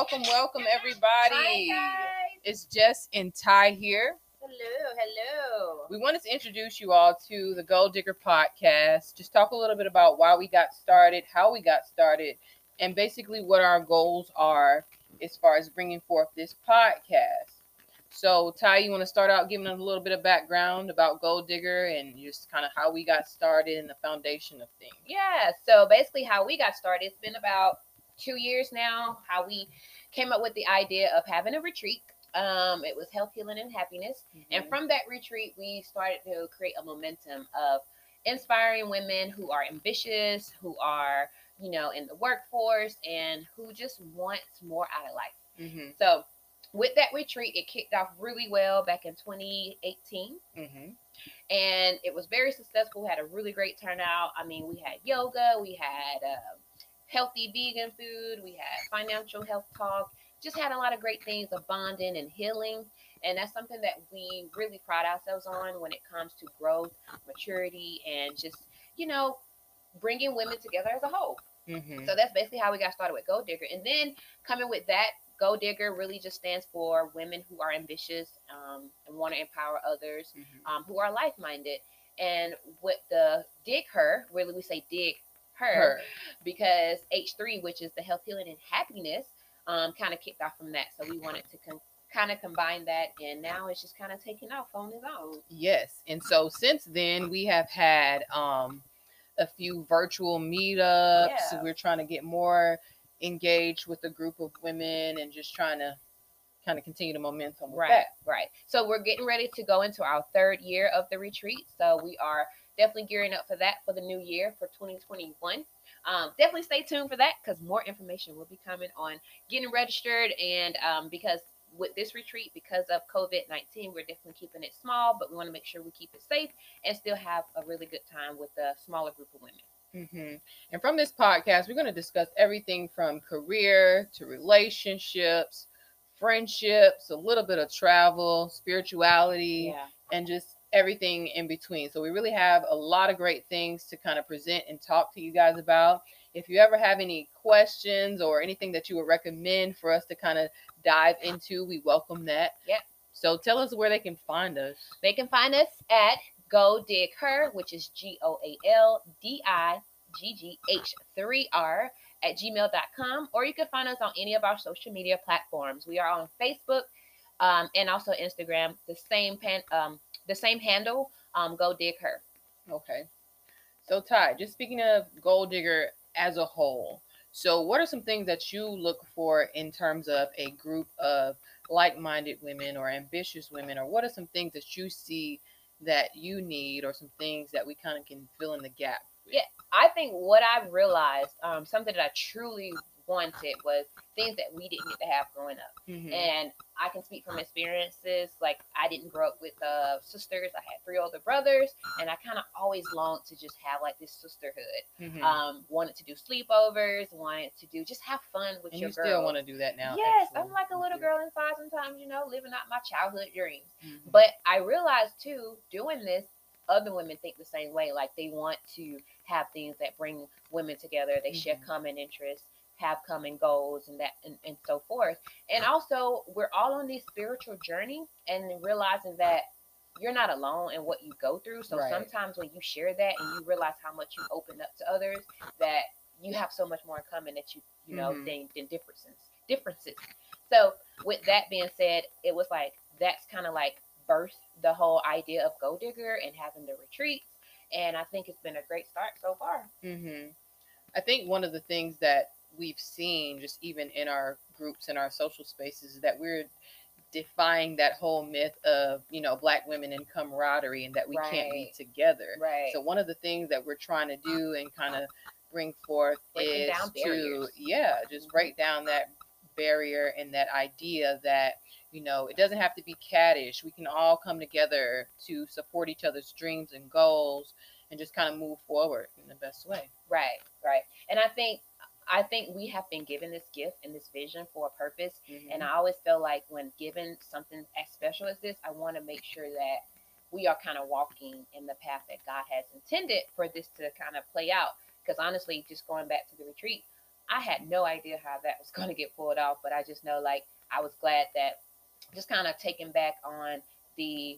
welcome everybody. Hi guys. It's Jess and Ty here. Hello. We wanted to introduce you all to the Gold Digger podcast. Just talk a little bit about why we got started, how we got started, and basically what our goals are as far as bringing forth this podcast. So, Ty, you want to start out giving us a little bit of background about Gold Digger and just kind of how we got started and the foundation of things? Yeah, so basically how we got started, it's been about 2 years now, how we came up with the idea of having a retreat. It was health, healing, and happiness. And from that retreat, we started to create a momentum of inspiring women who are ambitious, who are, in the workforce, and who just wants more out of life. Mm-hmm. So with that retreat, it kicked off really well back in 2018. Mm-hmm. And it was very successful. We had a really great turnout. I mean, we had yoga, we had healthy vegan food, we had financial health talk, just had a lot of great things of bonding and healing. And that's something that we really pride ourselves on when it comes to growth, maturity, and just, bringing women together as a whole. Mm-hmm. So that's basically how we got started with Gold Digger. And then coming with that, Gold Digger really just stands for women who are ambitious and want to empower others, who are like-minded. And with the Dig Her, really we say Dig Her. Because H3, which is the health, healing, and happiness, kind of kicked off from that. So we wanted to kind of combine that, and now it's just kind of taking off on its own. Yes, and so since then we have had a few virtual meetups. Yeah. We're trying to get more engaged with a group of women and just trying to kind of continue the momentum with that. Right. So we're getting ready to go into our third year of the retreat. So we are definitely gearing up for that for the new year for 2021. Definitely stay tuned for that because more information will be coming on getting registered. And because with this retreat, because of COVID-19, we're definitely keeping it small, but we want to make sure we keep it safe and still have a really good time with a smaller group of women. Mm-hmm. And from this podcast, we're going to discuss everything from career to relationships, friendships, a little bit of travel, spirituality, and just everything in between. So we really have a lot of great things to kind of present and talk to you guys about. If you ever have any questions or anything that you would recommend for us to kind of dive into, we welcome that. Yep. So tell us where they can find us. They can find us at Go Dig Her, which is GoALDIGGH3R at gmail.com, or you can find us on any of our social media platforms. We are on Facebook and also Instagram, the same handle, Go Dig Her. Okay. So Ty, just speaking of Gold Digger as a whole, so what are some things that you look for in terms of a group of like-minded women or ambitious women, or what are some things that you see that you need, or some things that we kind of can fill in the gap with? Yeah, I think what I realized, something that I truly wanted was things that we didn't get to have growing up. Mm-hmm. And I can speak from experiences. Like, I didn't grow up with sisters. I had 3 older brothers, and I kind of always longed to just have like this sisterhood. Mm-hmm. Wanted to do sleepovers, wanted to do just have fun with And your you girl. still want to do that now? Yes, actually. I'm like a little girl inside sometimes, living out my childhood dreams. Mm-hmm. But I realized too, doing this, other women think the same way. Like, they want to have things that bring women together. They share common interests, have common goals, and that and so forth. And also, we're all on this spiritual journey and realizing that you're not alone in what you go through. So sometimes when you share that and you realize how much you open up to others, that you have so much more in common that you know than differences. So with that being said, it was like that's kind of like birthed the whole idea of Gold Digger and having the retreats. And I think it's been a great start so far. Mm-hmm. I think one of the things that we've seen, just even in our groups and our social spaces, is that we're defying that whole myth of, Black women and camaraderie and that we can't be together. Right. So one of the things that we're trying to do and kind of bring forth Breaking is down barriers. just break down that barrier and that idea that, it doesn't have to be caddish. We can all come together to support each other's dreams and goals and just kind of move forward in the best way. Right. And I think we have been given this gift and this vision for a purpose. Mm-hmm. And I always feel like when given something as special as this, I want to make sure that we are kind of walking in the path that God has intended for this to kind of play out. Because honestly, just going back to the retreat, I had no idea how that was going to get pulled off, but I just know, like, I was glad that just kind of taken back on the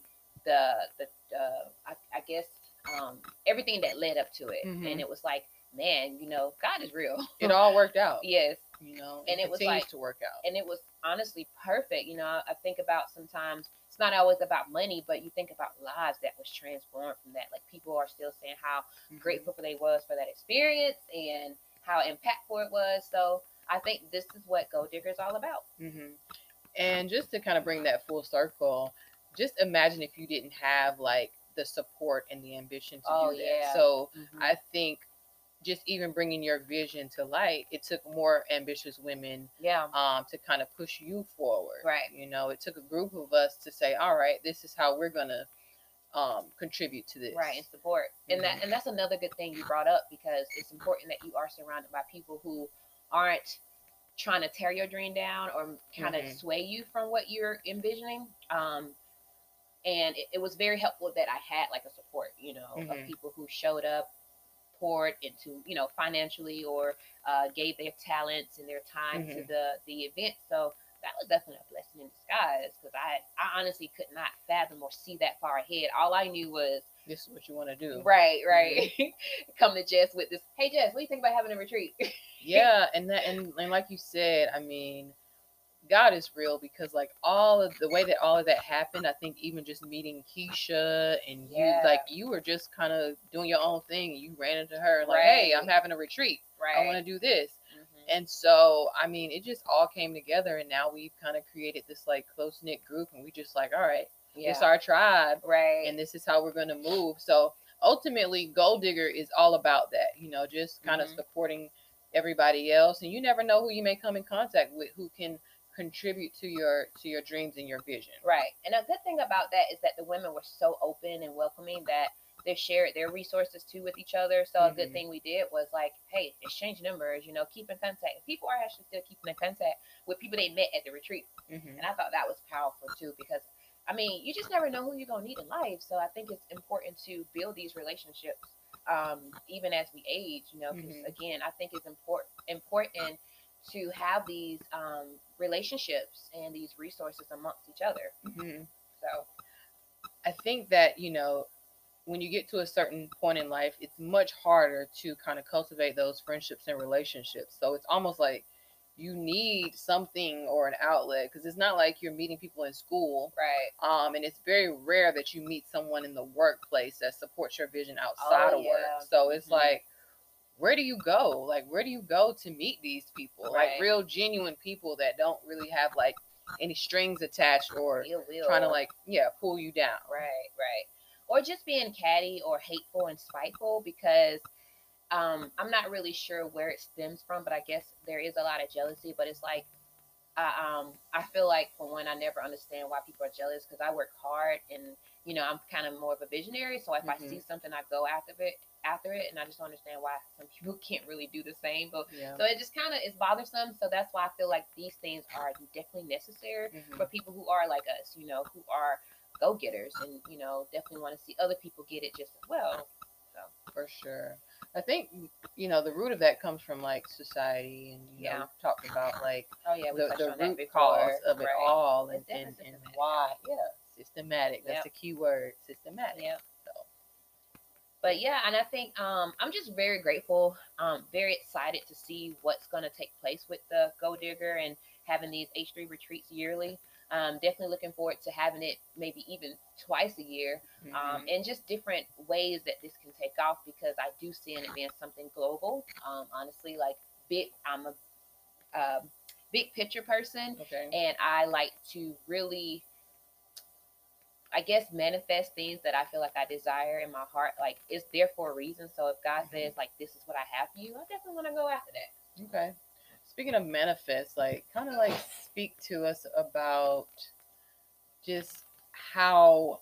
I guess everything that led up to it, and it was like, man, God is real. It all worked out. Yes, and it was like to work out, and it was honestly perfect. I think about sometimes it's not always about money, but you think about lives that was transformed from that. Like, people are still saying how grateful they was for that experience and how impactful it was. So I think this is what Gold Digger is all about. And just to kind of bring that full circle, just imagine if you didn't have like the support and the ambition to do that. So I think just even bringing your vision to light, it took more ambitious women to kind of push you forward. Right. It took a group of us to say, all right, this is how we're going to contribute to this. Right, and support. And that's another good thing you brought up, because it's important that you are surrounded by people who aren't trying to tear your dream down or kind of sway you from what you're envisioning. And it was very helpful that I had like a support, of people who showed up, poured into, financially, or gave their talents and their time to the event. So that was definitely a blessing in disguise, because I honestly could not fathom or see that far ahead. All I knew was, this is what you want to do. Right. Come to Jess with this, hey Jess, what do you think about having a retreat? Yeah, and like you said, I mean, God is real, because like all of the way that all of that happened, I think even just meeting Keisha and you, like, you were just kind of doing your own thing, and you ran into her like, hey, I'm having a retreat. I want to do this. And so, I mean, it just all came together, and now we've kind of created this like close knit group, and we just like, all right, it's our tribe, and this is how we're going to move. So ultimately, Gold Digger is all about that, just kind of supporting everybody else, and you never know who you may come in contact with who can contribute to your dreams and your vision. Right. And a good thing about that is that the women were so open and welcoming that they shared their resources too with each other. So a good thing we did was like, hey, exchange numbers, keep in contact. People are actually still keeping in contact with people they met at the retreat. And I thought that was powerful too, because I mean, you just never know who you're gonna need in life. So I think it's important to build these relationships, even as we age, because again, I think it's important to have these relationships and these resources amongst each other. So I think that, when you get to a certain point in life, it's much harder to kind of cultivate those friendships and relationships. So it's almost like you need something or an outlet, because it's not like you're meeting people in school. Right. And it's very rare that you meet someone in the workplace that supports your vision outside of work. So it's like, where do you go? Like, where do you go to meet these people? Like, real genuine people that don't really have like any strings attached or trying to like, pull you down. Right. Or just being catty or hateful and spiteful, because I'm not really sure where it stems from, but I guess there is a lot of jealousy. But it's like, I feel like, for one, I never understand why people are jealous, because I work hard and I'm kind of more of a visionary. So if I see something, I go after it, and I just don't understand why some people can't really do the same. But so it just kind of is bothersome. So that's why I feel like these things are definitely necessary for people who are like us, who are go-getters, and definitely want to see other people get it just as well. So for sure, I think the root of that comes from like society, and talking about like the root cause of it all, and why. Systematic. That's the key word. Systematic. So. But yeah, and I think I'm just very grateful, very excited to see what's going to take place with the Gold Digger and having these H3 retreats yearly. Definitely looking forward to having it maybe even twice a year, and just different ways that this can take off, because I do see it being something global. Honestly, like I'm a big picture person, and I like to really, I guess, manifest things that I feel like I desire in my heart. Like, it's there for a reason. So if God says like, this is what I have for you, I definitely want to go after that. Okay. Speaking of manifest, like, kind of like speak to us about just how,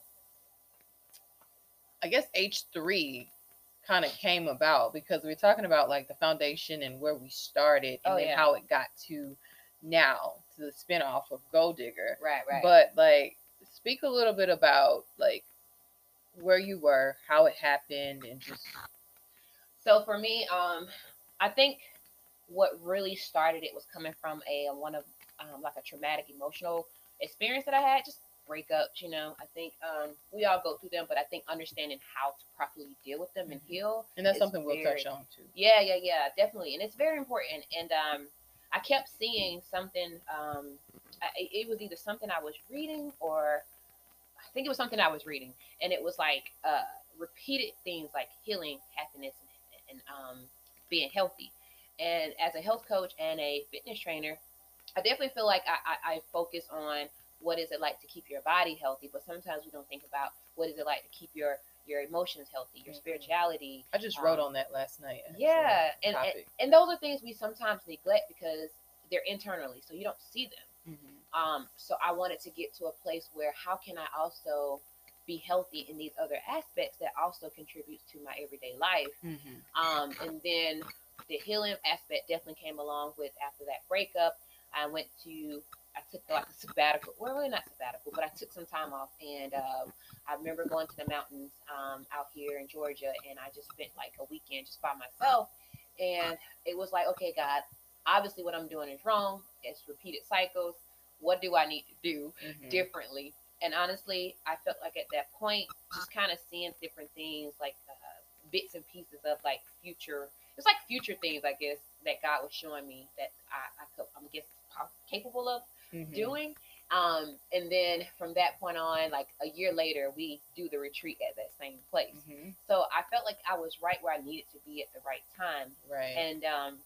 I guess, H3 kind of came about, because we're talking about like the foundation and where we started, and then how it got to now, to the spinoff of Gold Digger. Right. But like, speak a little bit about like where you were, how it happened, and just. So for me, I think what really started it was coming from one of like a traumatic emotional experience that I had, just breakups. I think we all go through them, but I think understanding how to properly deal with them and heal, and that's something we'll touch on too. Yeah, definitely, and it's very important. And I kept seeing something. It was either something I was reading, or I think it was something I was reading, and it was like repeated things like healing, happiness, and being healthy. And as a health coach and a fitness trainer, I definitely feel like I focus on what is it like to keep your body healthy, but sometimes we don't think about what is it like to keep your emotions healthy, your spirituality. I just wrote on that last night. Yeah, and those are things we sometimes neglect because they're internally, so you don't see them. So I wanted to get to a place where how can I also be healthy in these other aspects that also contributes to my everyday life. And then the healing aspect definitely came along with after that breakup. I took like a sabbatical. Well, really not sabbatical, but I took some time off, and I remember going to the mountains out here in Georgia, and I just spent like a weekend just by myself. And it was like, okay, God, obviously what I'm doing is wrong. It's repeated cycles. What do I need to do differently? And honestly, I felt like at that point, just kind of seeing different things, like bits and pieces of like future. It's like future things, I guess, that God was showing me that I'm capable of doing. And then from that point on, like a year later, we do the retreat at that same place. So I felt like I was right where I needed to be at the right time. Right. And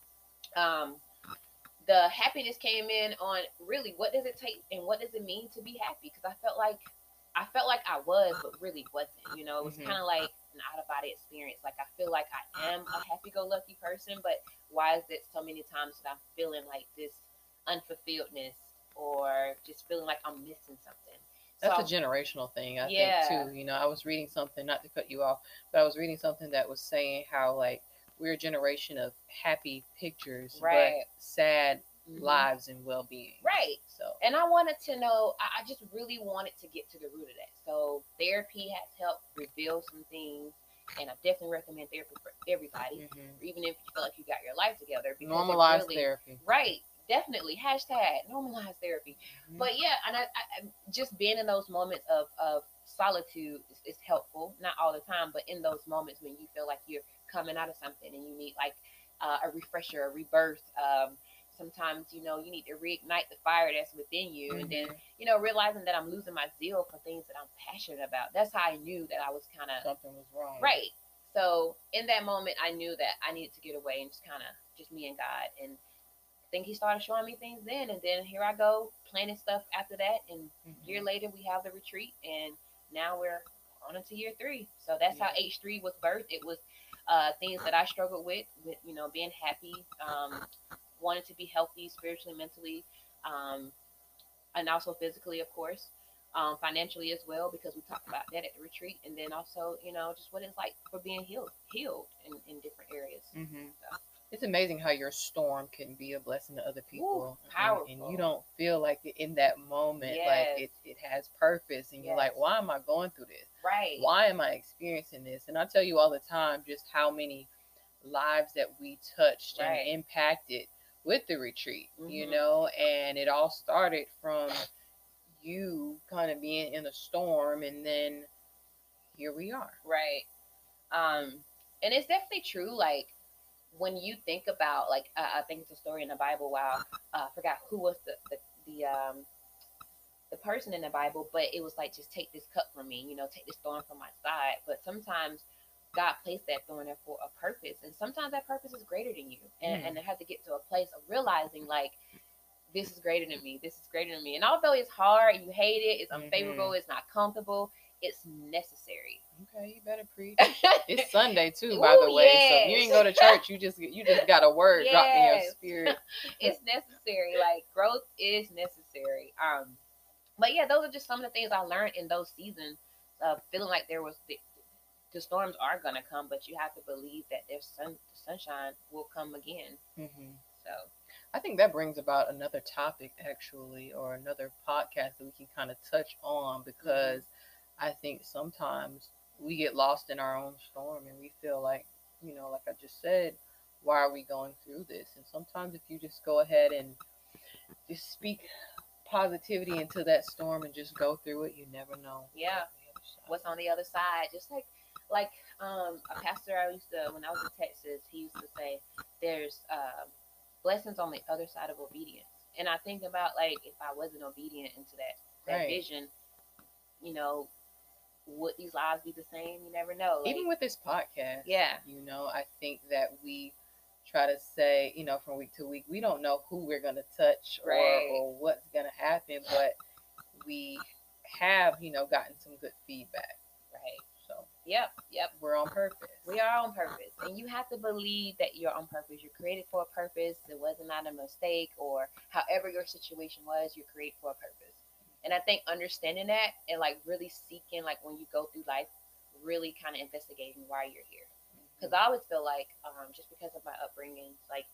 the happiness came in on really what does it take and what does it mean to be happy? Because I felt like I was, but really wasn't. It was kind of like an out of body experience. Like I feel like I am a happy-go-lucky person, but why is it so many times that I'm feeling like this unfulfilledness, or just feeling like I'm missing something? That's a generational thing, I think, too. I was reading something, not to cut you off, but I was reading something that was saying how, like, we're a generation of happy pictures, but sad lives and well-being. Right. So, and I wanted to know, I just really wanted to get to the root of that. So therapy has helped reveal some things, and I definitely recommend therapy for everybody, even if you feel like you got your life together. Normalize therapy. Right. Definitely. # normalize therapy. But yeah, and I just being in those moments of solitude is helpful. Not all the time, but in those moments when you feel like you're coming out of something and you need like a refresher, a rebirth. Sometimes, you need to reignite the fire that's within you. And then, realizing that I'm losing my zeal for things that I'm passionate about. That's how I knew that I was kind of... Something was wrong. Right. So in that moment, I knew that I needed to get away and just me and God. And I think he started showing me things then. And then here I go, planning stuff after that. And a year later, we have the retreat. And now we're on into year 3. So that's how H3 was birthed. It was things that I struggled with, being happy, wanting to be healthy spiritually, mentally, and also physically, of course, financially as well, because we talked about that at the retreat. And then also, just what it's like for being healed in different areas. So. It's amazing how your storm can be a blessing to other people. Ooh, powerful. And you don't feel like in that moment, like it has purpose. And you're like, why am I going through this? Right. Why am I experiencing this? And I tell you all the time just how many lives that we touched and impacted with the retreat, and it all started from you kind of being in a storm, and then here we are. Right. And it's definitely true. Like, when you think about, like, I think it's a story in the Bible. Wow, I forgot who was the person in the Bible, but it was like, just take this cup from me, take this thorn from my side. But sometimes God placed that thorn there for a purpose, and sometimes that purpose is greater than you, and it had to get to a place of realizing, like, this is greater than me. This is greater than me. And although it's hard, you hate it, it's unfavorable, it's not comfortable, it's necessary. Okay, you better preach. It's Sunday too, by the way. Yes. So if you ain't go to church, you just got a word dropped in your spirit. It's necessary. Like, growth is necessary. But yeah, those are just some of the things I learned in those seasons of feeling like there was the storms are gonna come, but you have to believe that there's the sunshine will come again. So I think that brings about another topic, actually, or another podcast that we can kind of touch on, because I think sometimes we get lost in our own storm and we feel like, like I just said, why are we going through this? And sometimes if you just go ahead and just speak positivity into that storm and just go through it, you never know. Yeah. What's on the other side? Just like a pastor I used to, when I was in Texas, he used to say, there's blessings on the other side of obedience. And I think about, like, if I wasn't obedient into that vision, you know, would these lives be the same? You never know. Like, even with this podcast, yeah, you know, I think that we try to say, you know, from week to week, we don't know who we're going to touch or what's going to happen, but we have, you know, gotten some good feedback. Right. So, yep. We're on purpose. We are on purpose. And you have to believe that you're on purpose. You're created for a purpose. It wasn't not a mistake, or however your situation was, you're created for a purpose. And I think understanding that and like really seeking, like when you go through life, really kind of investigating why you're here. Because I always feel like just because of my upbringing, like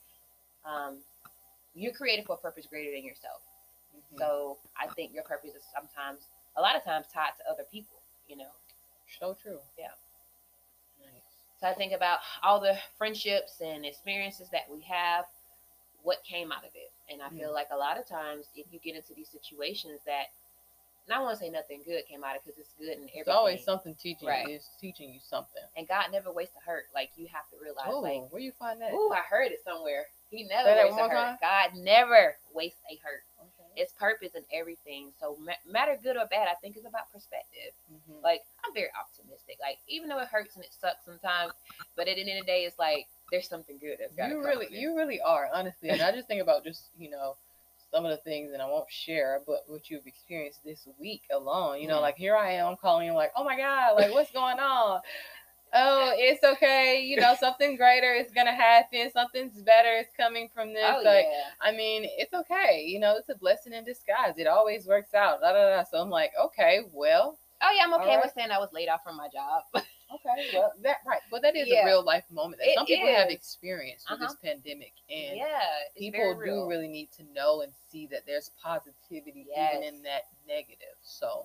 you're created for a purpose greater than yourself. Mm-hmm. So I think your purpose is sometimes, a lot of times, tied to other people, you know. So true. Yeah. Nice. So I think about all the friendships and experiences that we have, what came out of it. And I feel like a lot of times if you get into these situations that, and I want to say nothing good came out of it, because it's good in everything. It's always something teaching you. It's teaching you something. And God never wastes a hurt. Like, you have to realize, like, where you find that? Ooh, I heard it somewhere. He never wastes a hurt. God never wastes a hurt. Okay. It's purpose in everything. So matter good or bad, I think it's about perspective. Mm-hmm. Like, I'm very optimistic. Like, even though it hurts and it sucks sometimes, but at the end of the day, it's like there's something good that's got to come. You really are, honestly. And I just think about just, you know, some of the things, and I won't share, but what you've experienced this week alone, you know, like here I am, I'm calling you like, oh my God, like what's going on? Oh, it's okay. You know, something greater is going to happen. Something's better is coming from this. Oh, like, yeah. I mean, it's okay. You know, it's a blessing in disguise. It always works out. So I'm like, okay, well. Oh yeah, I'm okay with saying I was laid off from my job. Okay, well, but that is a real life moment that some people have experienced with this pandemic, and people do really need to know and see that there's positivity even in that negative. So,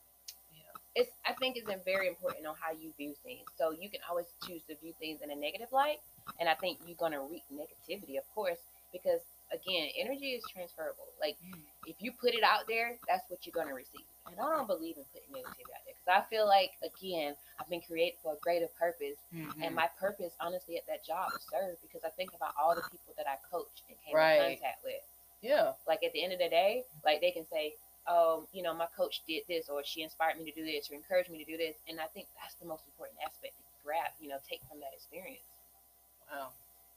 yeah, I think it's very important on how you view things. So you can always choose to view things in a negative light, and I think you're gonna reap negativity, of course, because again, energy is transferable. Like if you put it out there, that's what you're gonna receive. And I don't believe in putting negativity out there, because I feel like, again, I've been created for a greater purpose. Mm-hmm. And my purpose, honestly, at that job is serve, because I think about all the people that I coached and came in contact with. Yeah. Like at the end of the day, like they can say, oh, you know, my coach did this, or she inspired me to do this, or encouraged me to do this. And I think that's the most important aspect to grab, you know, take from that experience. Wow.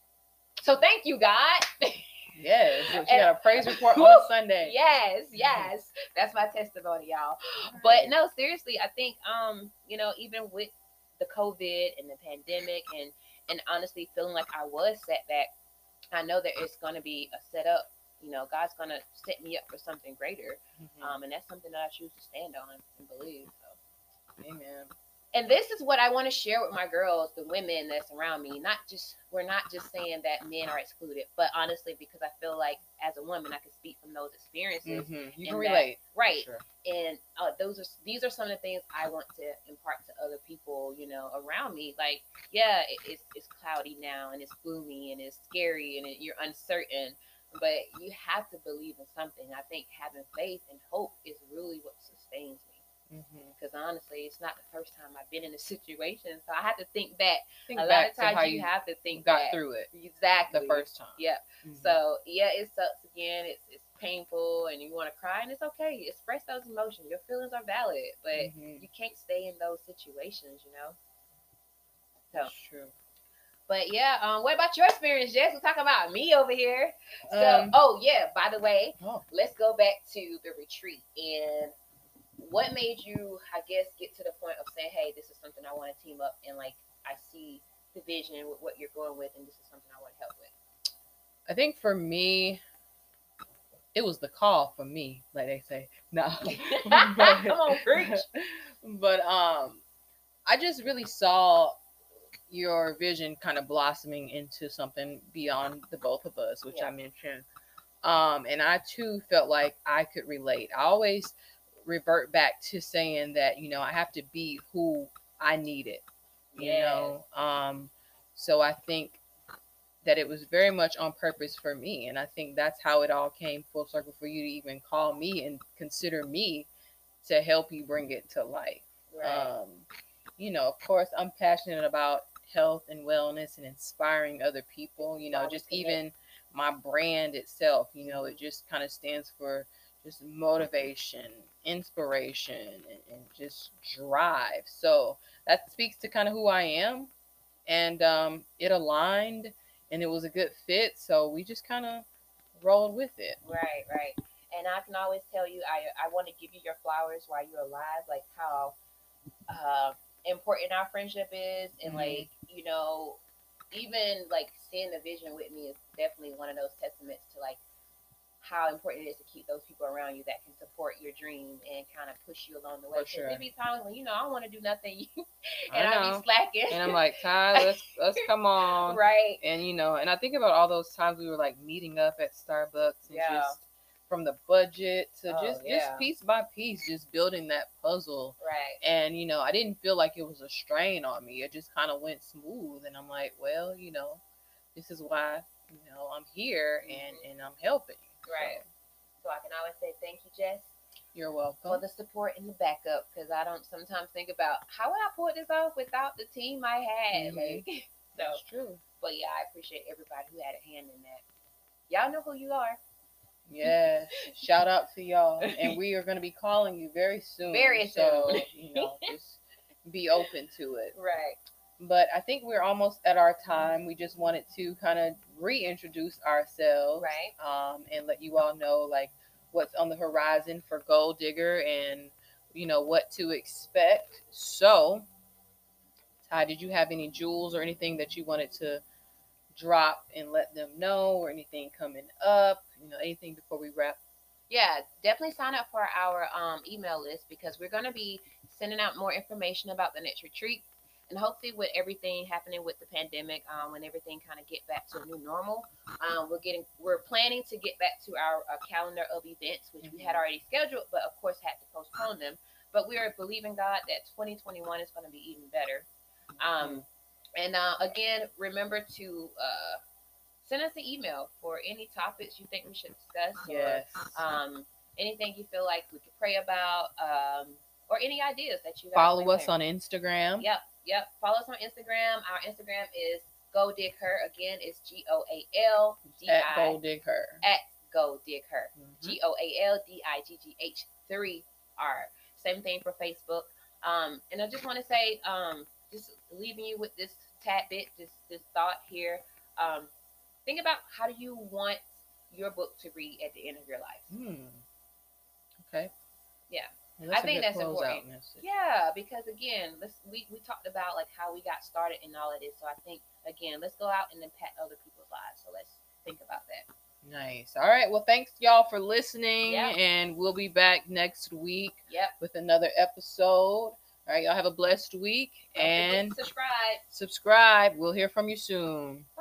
So thank you, God. Yes, she got a praise report on Sunday. Yes, that's my testimony, y'all. Right. But no, seriously, I think you know, even with the COVID and the pandemic, and honestly feeling like I was set back, I know that it's going to be a setup. You know, God's going to set me up for something greater, and that's something that I choose to stand on and believe. So, amen. And this is what I want to share with my girls, the women that's around me. We're not just saying that men are excluded, but honestly, because I feel like as a woman, I can speak from those experiences. Mm-hmm. You can relate, right? Sure. And these are some of the things I want to impart to other people, you know, around me. Like, yeah, it's cloudy now, and it's gloomy, and it's scary, and you're uncertain, but you have to believe in something. I think having faith and hope is really what sustains me. Because honestly, it's not the first time I've been in a situation, so I have to think back. A lot of times you have to think got through it exactly the first time. Yeah. So yeah, it sucks again. It's painful, and you want to cry, and it's okay. Express those emotions. Your feelings are valid, but you can't stay in those situations, you know. So that's true. But yeah, what about your experience, Jess? We'll talk about me over here. So, by the way, let's go back to the retreat. And what made you, I guess, get to the point of saying, hey, this is something I want to team up, and like I see the vision with what you're going with, and this is something I want to help with? I think for me, it was the call for me, like they say. No. Come on, preach. But I just really saw your vision kind of blossoming into something beyond the both of us, which I mentioned. And I too felt like I could relate. I always revert back to saying that, you know, I have to be who I needed, you know. So I think that it was very much on purpose for me. And I think that's how it all came full circle for you to even call me and consider me to help you bring it to life. Right. You know, of course, I'm passionate about health and wellness and inspiring other people. You know, just even my brand itself, you know, it just kind of stands for just motivation, inspiration, and just drive. So that speaks to kind of who I am. And it aligned and it was a good fit. So we just kind of rolled with it. Right, right. And I can always tell you, I want to give you your flowers while you're alive, like how important our friendship is, and like, you know, even like seeing the vision with me is definitely one of those testaments to like how important it is to keep those people around you that can support your dream and kind of push you along the way. For sure. There be times when, you know, I don't want to do nothing, and I be slacking, and I'm like, Ty, let's come on, right? And you know, and I think about all those times we were like meeting up at Starbucks and just from the budget to just piece by piece, just building that puzzle. Right. And, you know, I didn't feel like it was a strain on me. It just kind of went smooth. And I'm like, well, you know, this is why, you know, I'm here and I'm helping. Right. So I can always say thank you, Jess. You're welcome. For the support and the backup, because I don't sometimes think about how would I pull this off without the team I had. Like, so. That's true. But yeah, I appreciate everybody who had a hand in that. Y'all know who you are. Yes. Shout out to y'all. And we are going to be calling you very soon. Very soon. So, you know, just be open to it. Right. But I think we're almost at our time. We just wanted to kind of reintroduce ourselves. Right. And let you all know, like, what's on the horizon for Gold Digger and, you know, what to expect. So, Ty, did you have any jewels or anything that you wanted to drop and let them know, or anything coming up, you know, anything before we wrap? Yeah, definitely sign up for our email list, because we're going to be sending out more information about the next retreat, and hopefully with everything happening with the pandemic, when everything kind of get back to a new normal, we're planning to get back to our calendar of events, which we had already scheduled, but of course had to postpone them. But we are believing God that 2021 is going to be even better. And again, remember to send us an email for any topics you think we should discuss. Yes. Or anything you feel like we could pray about, or any ideas that you follow us on Instagram. Yep. Follow us on Instagram. Our Instagram is Go Dig Her. Again, it's GOALDI. At Go Dig Her. At Go Dig Her. GOALDIGGH3R. Same thing for Facebook. And I just want to say, just leaving you with this tidbit, this thought here. Think about, how do you want your book to read at the end of your life? Okay. Yeah. I think that's important. Yeah, because again, we talked about like how we got started in all of this. So I think, again, let's go out and impact other people's lives. So let's think about that. Nice. All right. Well, thanks y'all for listening, and we'll be back next week with another episode. All right, y'all have a blessed week, and subscribe. Subscribe. We'll hear from you soon.